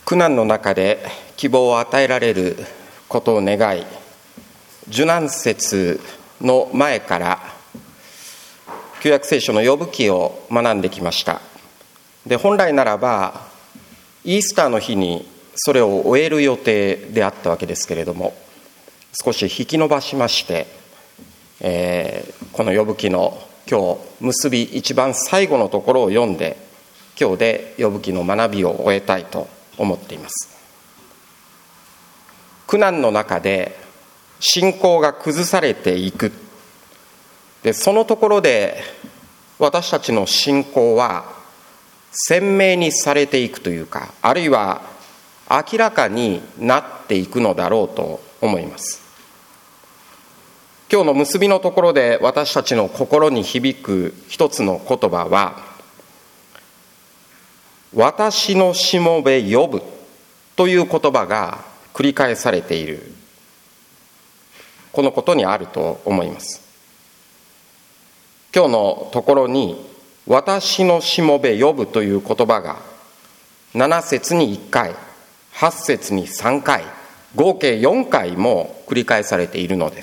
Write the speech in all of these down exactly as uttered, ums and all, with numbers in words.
苦難の中で希望を与えられることを願い、受難節の前から旧約聖書の呼ぶ記を学んできました。で、本来ならばイースターの日にそれを終える予定であったわけですけれども、少し引き延ばしまして、えー、この呼ぶ記の今日結び一番最後のところを読んで、今日で呼ぶ記の学びを終えたいと思っています。苦難の中で信仰が崩されていく。で、そのところで私たちの信仰は鮮明にされていくというか、あるいは明らかになっていくのだろうと思います。今日の結びのところで私たちの心に響く一つの言葉は、私のしもべ呼ぶという言葉が繰り返されている、このことにあると思います。今日のところに私のしもべ呼ぶという言葉がなな節にいっかい、はち節にさんかい、合計よんかいも繰り返されているのです。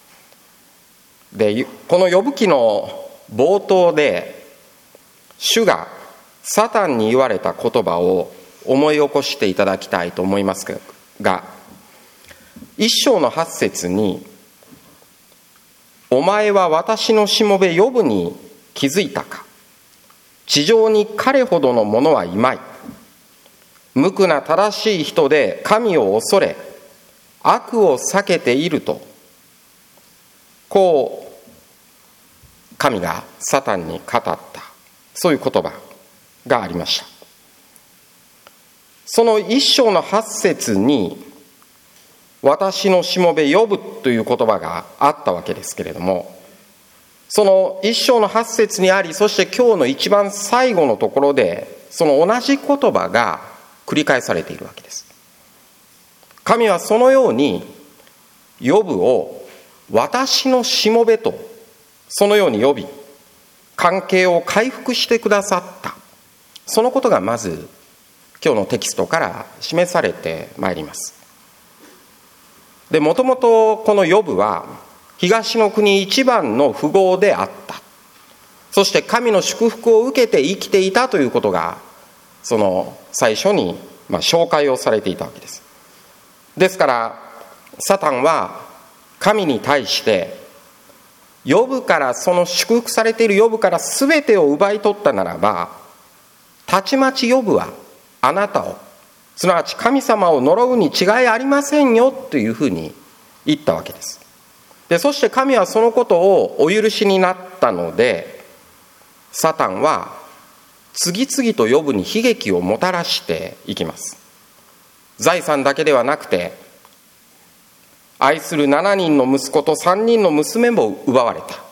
で、この呼ぶ記の冒頭で主がサタンに言われた言葉を思い起こしていただきたいと思いますが、一章のはち節に、お前は私のしもべ呼ぶに気づいたか。地上に彼ほどの者はいまい。無垢な正しい人で神を恐れ、悪を避けていると、こう神がサタンに語った、そういう言葉がありました。その一章のはち節に私のしもべ呼ぶという言葉があったわけですけれども、その一章のはち節にあり、そして今日の一番最後のところでその同じ言葉が繰り返されているわけです。神はそのように呼ぶを私のしもべとそのように呼び、関係を回復してくださった、そのことがまず今日のテキストから示されてまいります。で、もともとこの呼ぶは東の国一番の富豪であった。そして神の祝福を受けて生きていたということがその最初にまあ紹介をされていたわけです。ですからサタンは神に対して、呼ぶからその祝福されている呼ぶから全てを奪い取ったならば、たちまち呼ぶはあなたを、すなわち神様を呪うに違いありませんよというふうに言ったわけです。で、そして神はそのことをお許しになったので、サタンは次々と呼ぶに悲劇をもたらしていきます。財産だけではなくて、愛するななにんの息子とさんにんの娘も奪われた。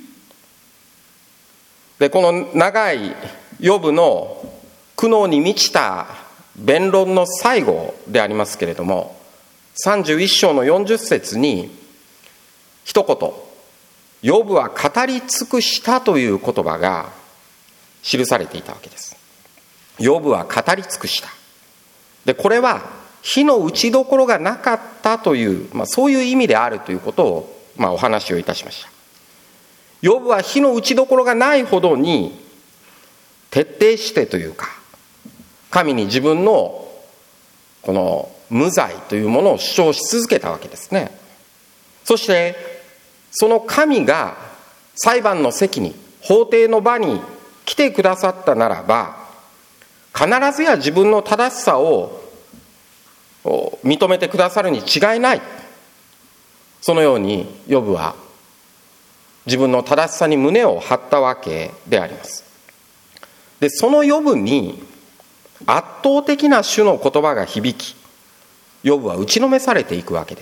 で、この長いヨブの苦悩に満ちた弁論の最後でありますけれども、さんじゅういっ章のよんじゅっ節に一言、ヨブは語り尽くしたという言葉が記されていたわけです。ヨブは語り尽くした。で、これは火の打ちどころがなかったという、まあ、そういう意味であるということを、まあ、お話をいたしました。ヨブは火の打ちどころがないほどに徹底してというか、神に自分のこの無罪というものを主張し続けたわけですね。そしてその神が裁判の席に、法廷の場に来てくださったならば、必ずや自分の正しさを認めてくださるに違いない。そのようにヨブは自分の正しさに胸を張ったわけであります。で、そのヨブに圧倒的な主の言葉が響き、ヨブは打ちのめされていくわけです。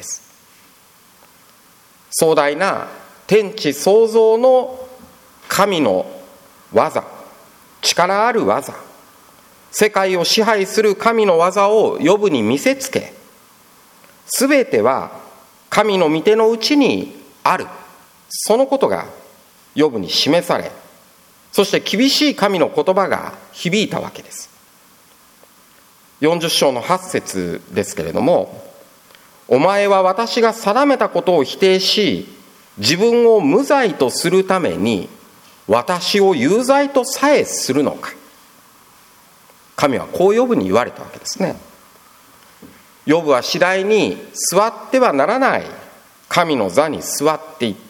壮大な天地創造の神の技、力ある技、世界を支配する神の技をヨブに見せつけ、すべては神の御手のうちにある、そのことがヨブに示され、そして厳しい神の言葉が響いたわけです。 よんじゅっ章のはち節ですけれども、お前は私が定めたことを否定し、自分を無罪とするために私を有罪とさえするのか。神はこうヨブに言われたわけですね。ヨブは次第に座ってはならない神の座に座っていった。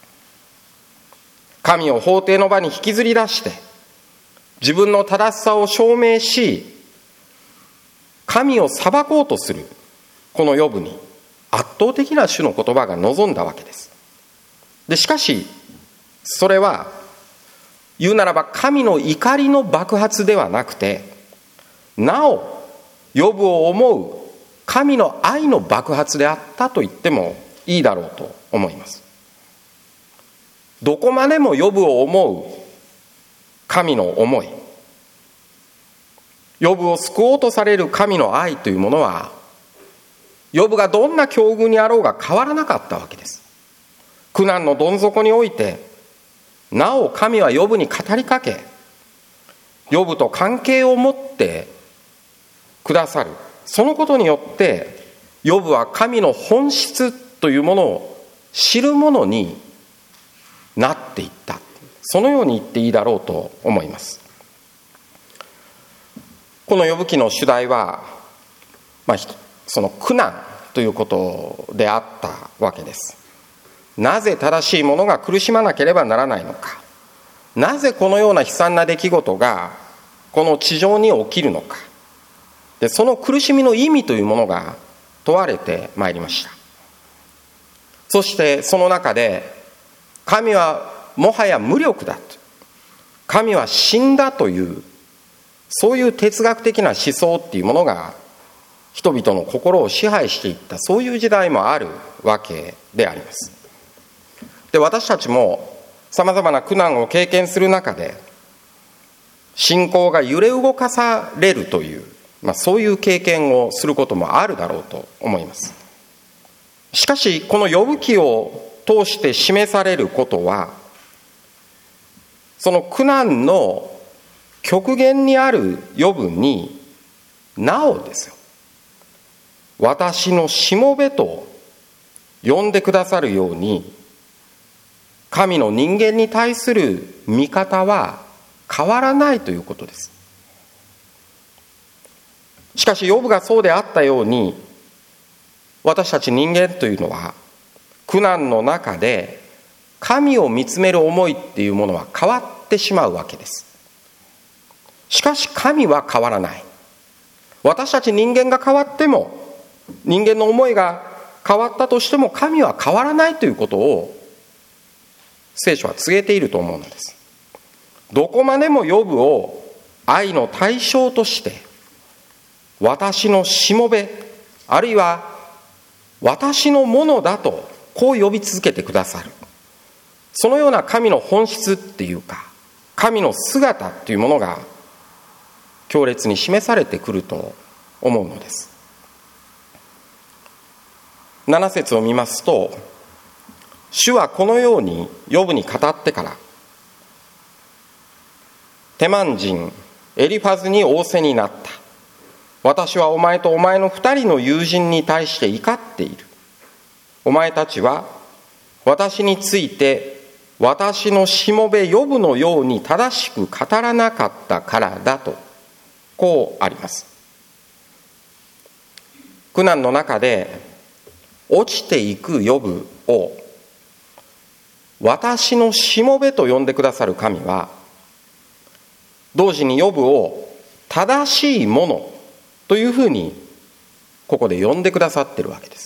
神を法廷の場に引きずり出して自分の正しさを証明し、神を裁こうとするこのヨブに圧倒的な主の言葉が望んだわけです。でしかしそれは言うならば神の怒りの爆発ではなくて、なおヨブを思う神の愛の爆発であったと言ってもいいだろうと思います。どこまでもヨブを思う神の思い、ヨブを救おうとされる神の愛というものは、ヨブがどんな境遇にあろうが変わらなかったわけです。苦難のどん底においてなお神はヨブに語りかけ、ヨブと関係を持ってくださる。そのことによってヨブは神の本質というものを知るものになっていった。そのように言っていいだろうと思います。このヨブ記の主題は、まあ、その苦難ということであったわけです。なぜ正しい者が苦しまなければならないのか。なぜこのような悲惨な出来事がこの地上に起きるのか。で、その苦しみの意味というものが問われてまいりました。そしてその中で、神はもはや無力だと、神は死んだという、そういう哲学的な思想っていうものが人々の心を支配していった、そういう時代もあるわけであります。で、私たちもさまざまな苦難を経験する中で、信仰が揺れ動かされるという、まあ、そういう経験をすることもあるだろうと思います。しかしこのヨブ記を通して示されることは、その苦難の極限にあるヨブになおですよ、私のしもべと呼んでくださるように、神の人間に対する見方は変わらないということです。しかしヨブがそうであったように、私たち人間というのは苦難の中で神を見つめる思いっていうものは変わってしまうわけです。しかし神は変わらない。私たち人間が変わっても、人間の思いが変わったとしても、神は変わらないということを聖書は告げていると思うのです。どこまでもヨブを愛の対象として、私のしもべ、あるいは私のものだとこう呼び続けてくださる。そのような神の本質っていうか、神の姿っていうものが強烈に示されてくると思うのです。なな節を見ますと、主はこのようにヨブに語ってから、テマン人エリファズに仰せになった。私はお前とお前の二人の友人に対して怒っている。お前たちは私について私のしもべヨブのように正しく語らなかったからだと、こうあります。苦難の中で落ちていくヨブを私のしもべと呼んでくださる神は、同時にヨブを正しいものというふうにここで呼んでくださっているわけです。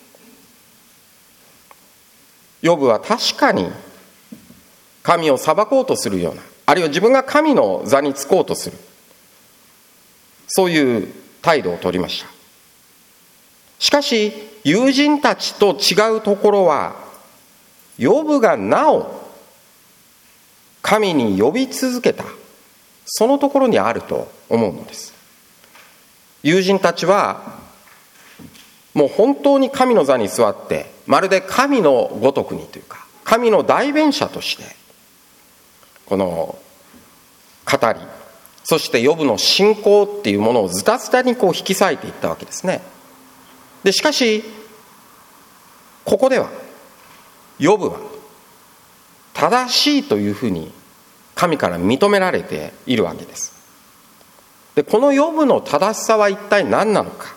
ヨブは確かに神を裁こうとするような、あるいは自分が神の座につこうとする、そういう態度を取りました。しかし友人たちと違うところは、ヨブがなお神に呼び続けた、そのところにあると思うのです。友人たちはもう本当に神の座に座って、まるで神のごとくにというか、神の代弁者としてこの語り、 そしてヨブの信仰っていうものをズタズタにこう引き裂いていったわけですね。でしかしここではヨブは正しいというふうに神から認められているわけです。でこのヨブの正しさは一体何なのか。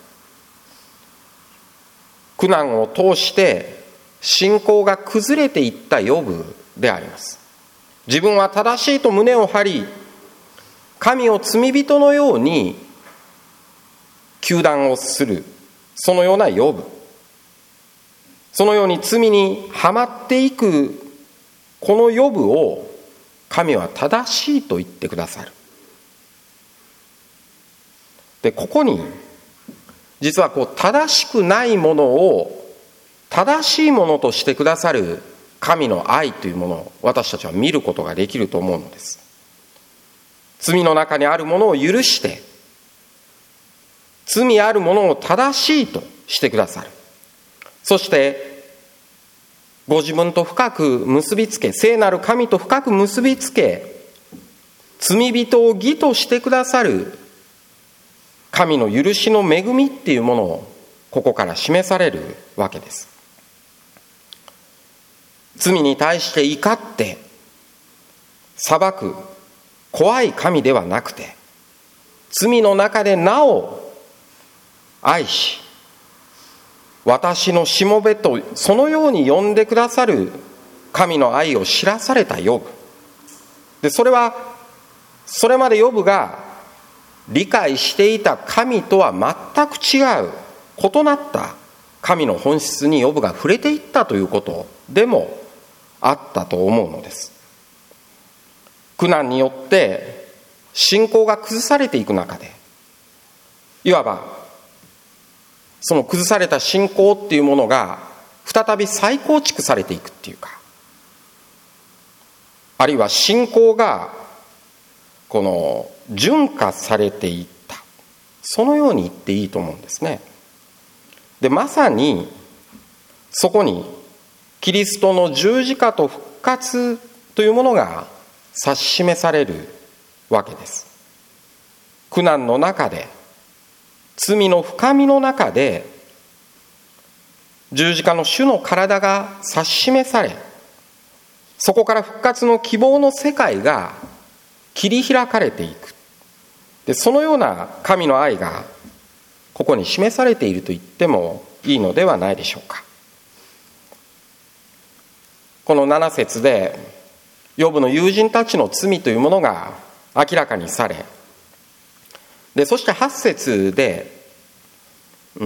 苦難を通して信仰が崩れていったヨブであります。自分は正しいと胸を張り、神を罪人のように糾弾をする、そのようなヨブ、そのように罪にはまっていくこのヨブを神は正しいと言ってくださる。でここに実はこう正しくないものを正しいものとしてくださる神の愛というものを私たちは見ることができると思うのです。罪の中にあるものを許して罪あるものを正しいとしてくださる。そしてご自分と深く結びつけ、聖なる神と深く結びつけ、罪人を義としてくださる神の許しの恵みっていうものをここから示されるわけです。罪に対して怒って裁く怖い神ではなくて、罪の中でなお愛し、私のしもべとそのように呼んでくださる神の愛を知らされたヨブで、それはそれまでヨブが理解していた神とは全く違う異なった神の本質にヨブが触れていったということでもあったと思うのです。苦難によって信仰が崩されていく中で、いわばその崩された信仰っていうものが再び再構築されていくっていうか、あるいは信仰がこの純化されていった、そのように言っていいと思うんですね。でまさにそこにキリストの十字架と復活というものが指し示されるわけです。苦難の中で、罪の深みの中で、十字架の主の体が指し示され、そこから復活の希望の世界が切り開かれていく。でそのような神の愛がここに示されていると言ってもいいのではないでしょうか。このなな節でヨブの友人たちの罪というものが明らかにされ、でそしてはち節で、うん、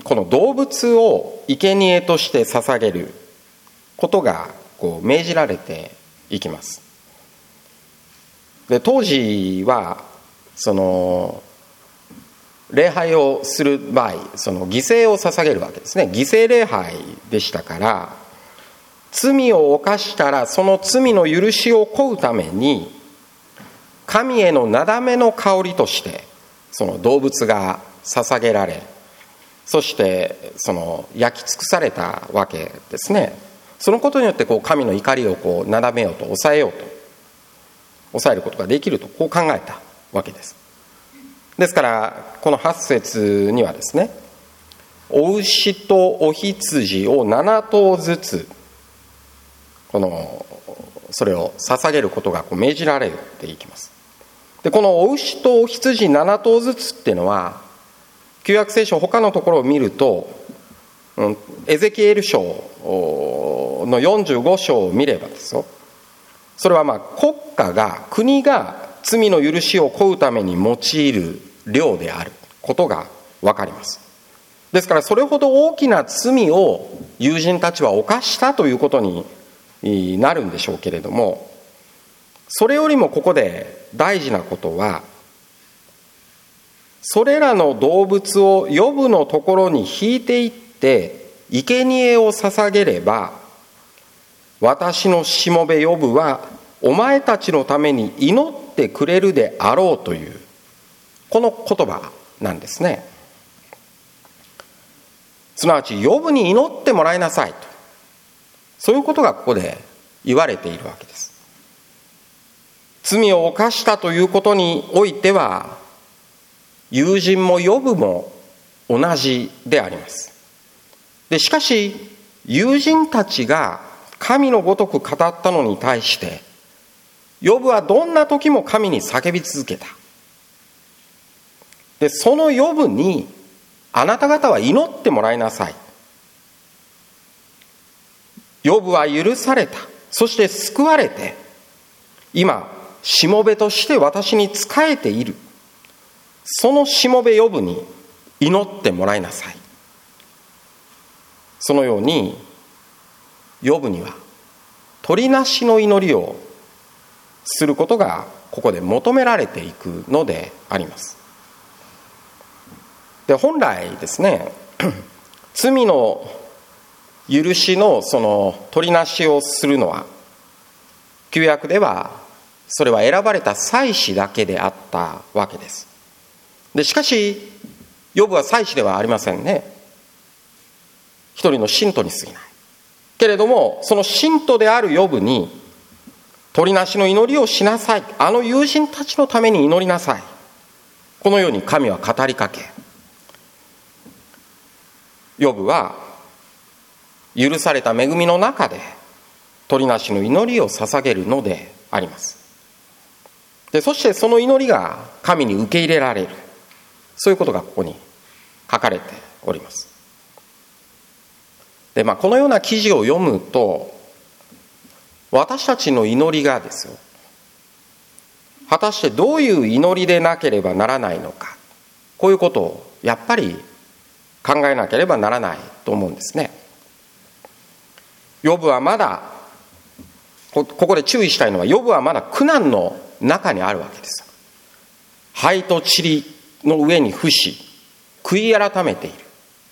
この動物を生贄として捧げることがこう命じられていきます。で当時はその礼拝をする場合、その犠牲を捧げるわけですね。犠牲礼拝でしたから、罪を犯したらその罪の許しを請うために神へのなだめの香りとしてその動物が捧げられ、そしてその焼き尽くされたわけですね。そのことによってこう神の怒りをこうなだめようと、抑えようと、抑えることができると、こう考えたわけです。ですからこのはち節にはですね、お牛とお羊をなな頭ずつこのそれを捧げることがこう命じられていきます。でこのお牛とお羊なな頭ずつっていうのは、旧約聖書他のところを見ると、うん、エゼキエル書のよんじゅうご章を見ればですよ、それはまあ国家が国が罪の許しを請うために用いる量であることが分かります。ですからそれほど大きな罪を友人たちは犯したということになるんでしょうけれども、それよりもここで大事なことは、それらの動物をヨブのところに引いていって生贄を捧げれば、私のしもべヨブはお前たちのために祈ってくれるであろうという、この言葉なんですね。すなわちヨブに祈ってもらいなさいと、そういうことがここで言われているわけです。 罪を犯したということにおいては、友人もヨブも同じであります。でしかし友人たちが神のごとく語ったのに対して、ヨブはどんな時も神に叫び続けた。でそのヨブに、あなた方は祈ってもらいなさい。ヨブは許された。そして救われて、今しもべとして私に仕えている。そのしもべヨブに祈ってもらいなさい。そのようにヨブには取りなしの祈りをすることがここで求められていくのであります。で本来ですね、罪の許しのその取りなしをするのは、旧約ではそれは選ばれた祭司だけであったわけです。でしかしヨブは祭司ではありませんね。一人の信徒に過ぎないけれども、その信徒であるヨブに取りなしの祈りをしなさい。あの友人たちのために祈りなさい。このように神は語りかけ、ヨブは許された恵みの中で取りなしの祈りを捧げるのであります。でそしてその祈りが神に受け入れられる、そういうことがここに書かれております。で、まあ、このような記事を読むと、私たちの祈りがですよ、果たしてどういう祈りでなければならないのか、こういうことをやっぱり考えなければならないと思うんですね。ヨブはまだ、ここで注意したいのは、ヨブはまだ苦難の中にあるわけです。灰と塵の上に伏し、悔い改めている。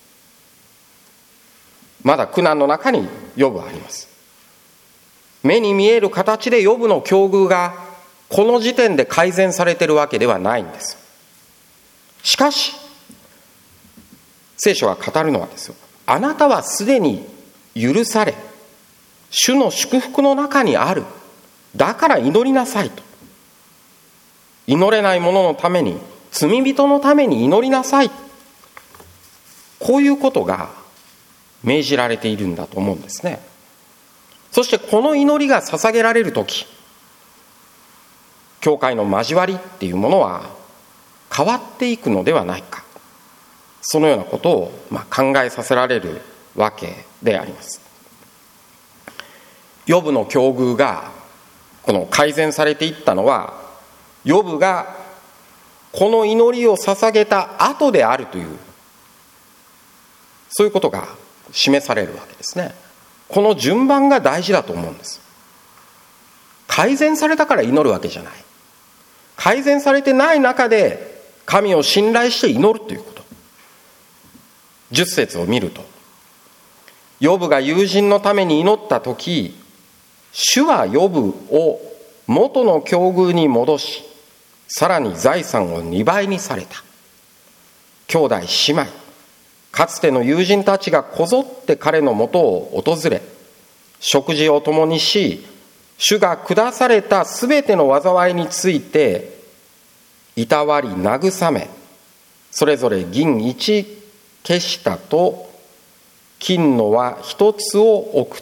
まだ苦難の中にヨブはあります。目に見える形でヨブの境遇がこの時点で改善されているわけではないんです。しかし聖書が語るのはですよ、あなたはすでに許され、主の祝福の中にある。だから祈りなさいと。祈れない者のために、罪人のために祈りなさい。こういうことが命じられているんだと思うんですね。そしてこの祈りが捧げられるとき、教会の交わりっていうものは変わっていくのではないか、そのようなことをまあ考えさせられるわけであります。ヨブの境遇がこの改善されていったのは、ヨブがこの祈りを捧げた後であるという、そういうことが示されるわけですね。この順番が大事だと思うんです。改善されたから祈るわけじゃない。改善されてない中で神を信頼して祈るということ。じゅっ節を見ると、ヨブが友人のために祈ったとき、主はヨブを元の境遇に戻し、さらに財産をにばいにされた。兄弟姉妹、かつての友人たちがこぞって彼のもとを訪れ、食事を共にし、主が下されたすべての災いについていたわり慰め、それぞれ銀一ケシタと金の輪一つを送った。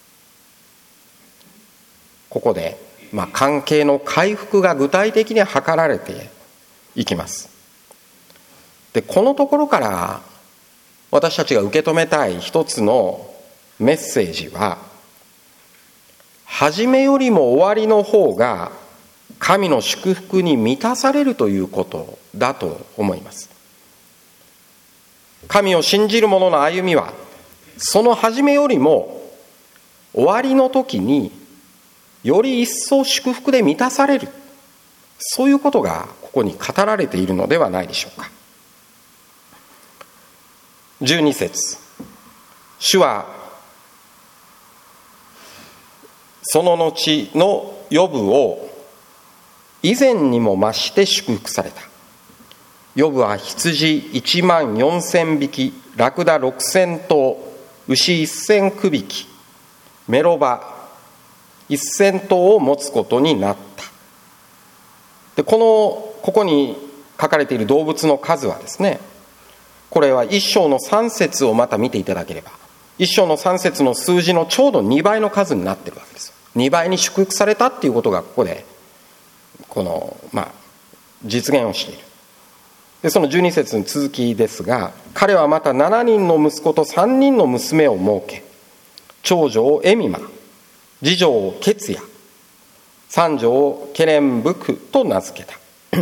ここで、まあ、関係の回復が具体的に図られていきます。で、このところから私たちが受け止めたい一つのメッセージは、初めよりも終わりの方が神の祝福に満たされるということだと思います。神を信じる者の歩みは、その初めよりも終わりの時により一層祝福で満たされる、そういうことがここに語られているのではないでしょうか。じゅうに節、主はその後のヨブを以前にも増して祝福された。ヨブは羊いちまんよんせんびき、ラクダろくせんとう、牛せんくびき、メロバせんとうを持つことになった。 でこのここに書かれている動物の数はですね、これは一章の三節をまた見ていただければ、一章の三節の数字のちょうどにばいの数になっているわけです。にばいに祝福されたっていうことがここでこの、まあ、実現をしている。でそのじゅうに節の続きですが、彼はまたななにんの息子とさんにんの娘を設け、長女をエミマ、次女をケツヤ、三女をケレンブクと名付けた。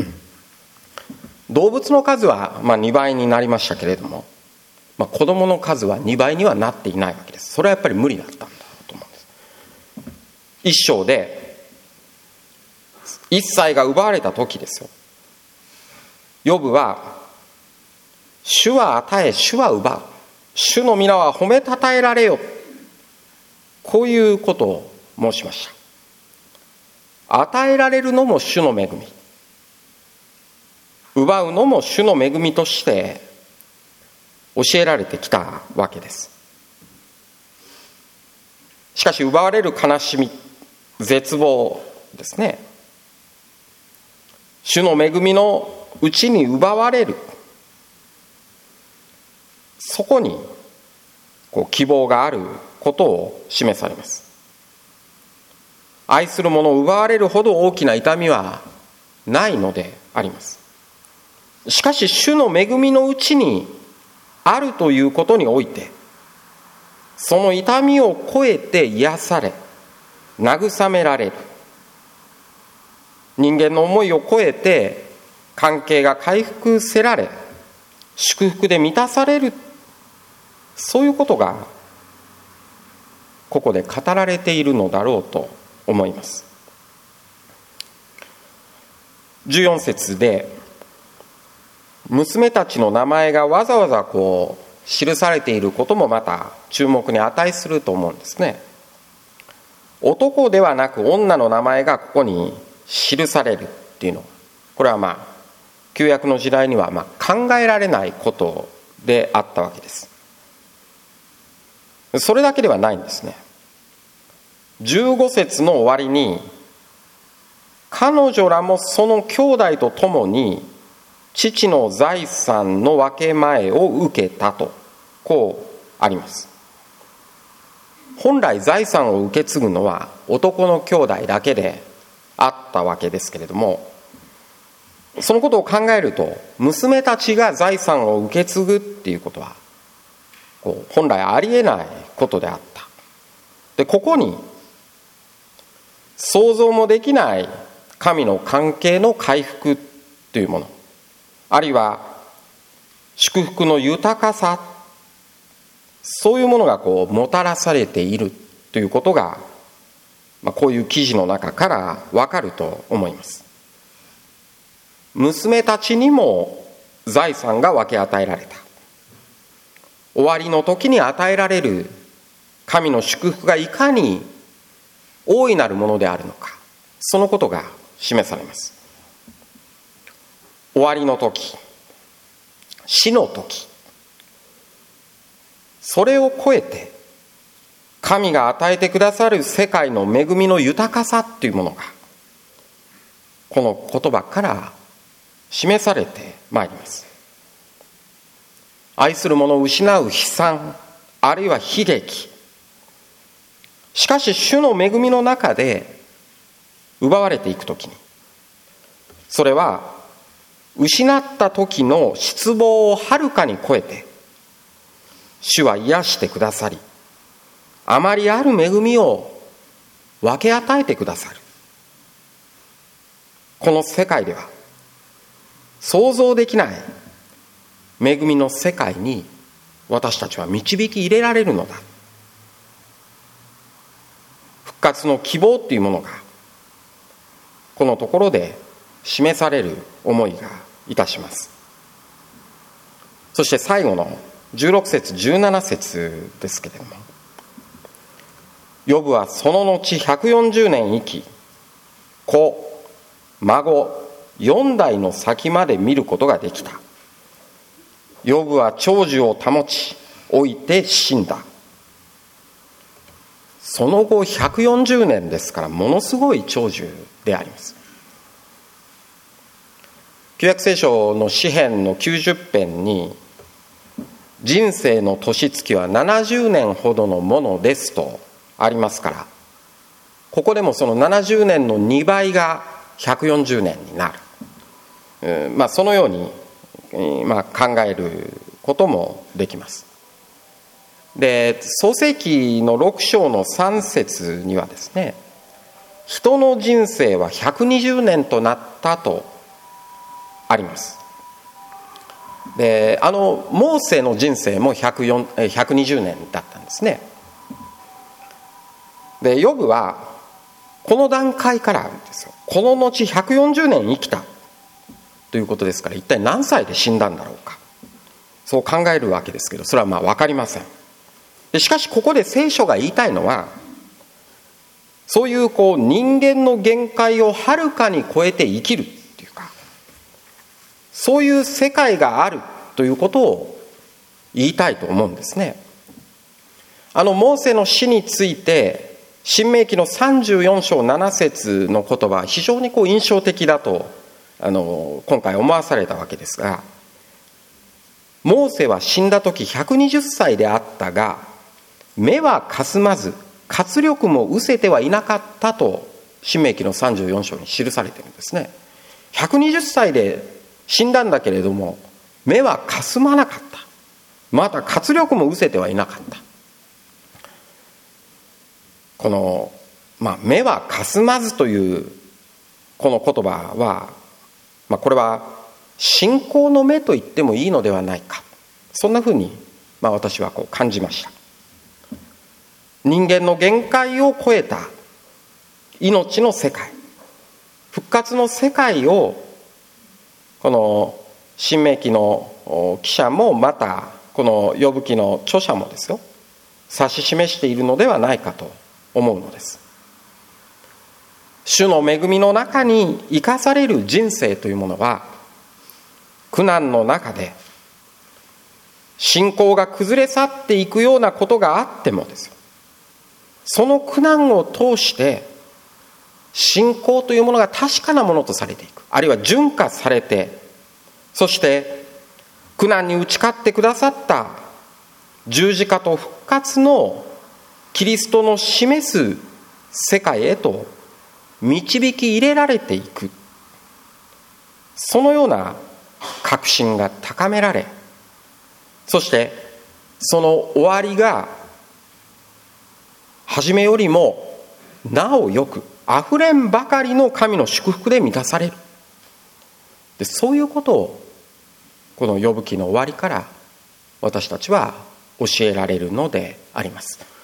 動物の数はまあにばいになりましたけれども、まあ、子供の数はにばいにはなっていないわけです。それはやっぱり無理だったんだと思うんです。一章で一切が奪われた時ですよ。ヨブは主は与え主は奪う、主の皆は褒めたたえられよ、こういうことを申しました。与えられるのも主の恵み、奪うのも主の恵みとして教えられてきたわけです。しかし奪われる悲しみ、絶望ですね、主の恵みのうちに奪われる、そこにこう希望があることを示されます。愛する者を奪われるほど大きな痛みはないのであります。しかし主の恵みのうちにあるということにおいて、その痛みを超えて癒され慰められる、人間の思いを超えて関係が回復せられ祝福で満たされる、そういうことがここで語られているのだろうと思います。じゅうよん節で娘たちの名前がわざわざこう記されていることもまた注目に値すると思うんですね。男ではなく女の名前がここに記されるっていうのは、これはまあ旧約の時代にはまあ考えられないことであったわけです。それだけではないんですね。じゅうご節の終わりに、彼女らもその兄弟と共に父の財産の分け前を受けたと、こうあります。本来財産を受け継ぐのは男の兄弟だけであったわけですけれども、そのことを考えると娘たちが財産を受け継ぐっていうことはこう本来ありえないことであった。でここに想像もできない神の関係の回復というもの、あるいは祝福の豊かさ、そういうものがこうもたらされているということが、まあ、こういう記事の中からわかると思います。娘たちにも財産が分け与えられた。終わりの時に与えられる神の祝福がいかに大いなるものであるのか、そのことが示されます。終わりの時、死の時、それを超えて神が与えてくださる世界の恵みの豊かさというものがこの言葉から示されてまいります。愛する者を失う悲惨、あるいは悲劇、しかし主の恵みの中で奪われていくときに、それは失った時の失望をはるかに超えて主は癒してくださり、あまりある恵みを分け与えてくださる。この世界では想像できない恵みの世界に私たちは導き入れられるのだ。復活の希望というものがこのところで示される思いがいたします。そして最後のじゅうろく節じゅうなな節ですけれども、ヨブはその後ひゃくよんじゅうねん生き、子孫よん代の先まで見ることができた。ヨブは長寿を保ち老いて死んだ。その後ひゃくよんじゅうねんですから、ものすごい長寿であります。 旧約聖書の詩編のきゅうじゅっ編に、人生の年月はななじゅうねんほどのものですとありますから、ここでもそのななじゅうねんのにばいがひゃくよんじゅうねんになる、まあ、そのように、まあ、考えることもできます。で、創世記のろく章のさん節にはですね、人の人生はひゃくにじゅうねんとなったとあります。で、あのモーセの人生もひゃくよん、ひゃくにじゅうねんだったんですね。で、ヨブはこの段階からあるんですよ。この後ひゃくよんじゅうねん生きたということですから、一体何歳で死んだんだろうか、そう考えるわけですけど、それはまあ分かりません。でしかしここで聖書が言いたいのは、そういうこう人間の限界をはるかに超えて生きるっていうか、そういう世界があるということを言いたいと思うんですね。あのモーセの死について申命記のさんじゅうよん章なな節の言葉は非常にこう印象的だとあの今回思わされたわけですが、モーセは死んだ時ひゃくにじゅっさいであったが、目はかすまず活力も失せてはいなかったと申命記のさんじゅうよん章に記されているんですね。ひゃくにじゅっさいで死んだんだけれども、目はかすまなかった、また活力も失せてはいなかった。この、まあ、目はかすまずというこの言葉は、まあ、これは信仰の目と言ってもいいのではないか、そんなふうに、まあ、私はこう感じました。人間の限界を超えた命の世界、復活の世界をこの申命記の記者も、またこのヨブ記の著者もですよ、指し示しているのではないかと思うのです。主の恵みの中に生かされる人生というものは、苦難の中で信仰が崩れ去っていくようなことがあってもですよ、その苦難を通して信仰というものが確かなものとされていく、あるいは純化されて、そして苦難に打ち勝ってくださった十字架と復活のキリストの示す世界へと導き入れられていく、そのような確信が高められ、そしてその終わりが初めよりもなおよくあふれんばかりの神の祝福で満たされる。で、そういうことをこのヨブ記の終わりから私たちは教えられるのであります。